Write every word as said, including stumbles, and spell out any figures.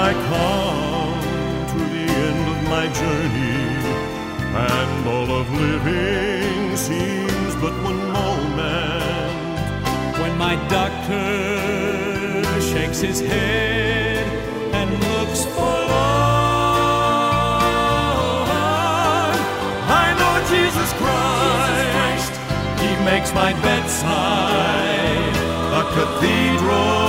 I come to the end of my journey, and all of living seems but one moment, when my doctor shakes his head and looks for love, I know Jesus Christ, He makes my bedside a cathedral